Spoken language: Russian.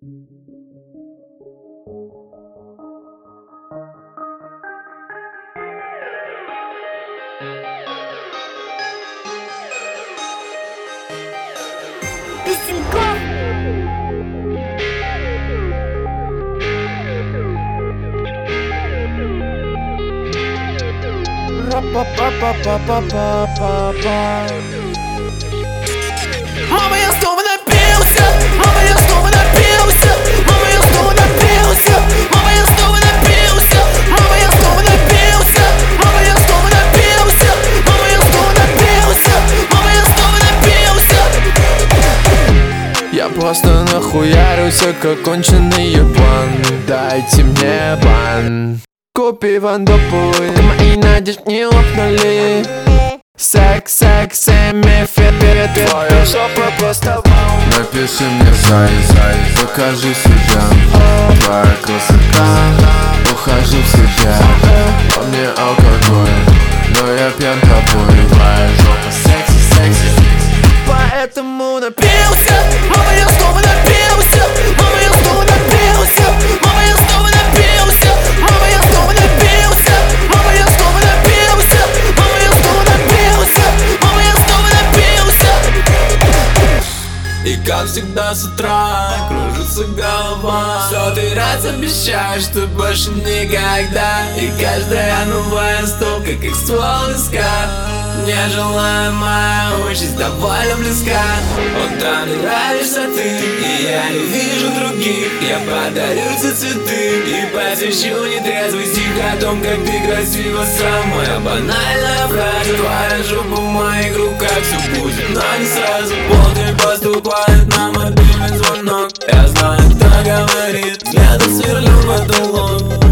Песенков. Мама, я снова напился, мама, я снова напился, мама, я снова напился, мама, я снова напился, мама, я снова напился, мама, я снова напился, мама, я снова напился, мама, я снова напился. Я просто нахуярился, как конченый еблан. Дайте мне бан. Купи вандопулы, мои надежды не лопнули. Секс, секс, эмифет, твоя жопа просто вау. Напиши мне зай, покажи себя. Твоя красота, ухожу в себя. По мне алкоголь, но я пьян тобой. Твоя жопа секси, секси. Поэтому напился, мама, я снова напился, мама, я снова напился, мама, я снова напился, мама, я снова напился, мама, я снова напился, мама, я снова напился, мама, я снова напился. И как всегда с утра кружится голова. 100 раз обещаешь, что больше никогда. И каждая новая стопка, как ствол виска. Нежелаемая участь довольно близка. Утра мне нравишься ты, и я не вижу других. Я подарю тебе цветы и посвящу нетрезвый стих о том, как ты красива сам. Моя банальная фраза, твоя жопа в моих руках. Все будет, но не сразу. Полдень поступает на мобильный звонок. Я знаю, кто говорит, взглядом сверлю в потолок.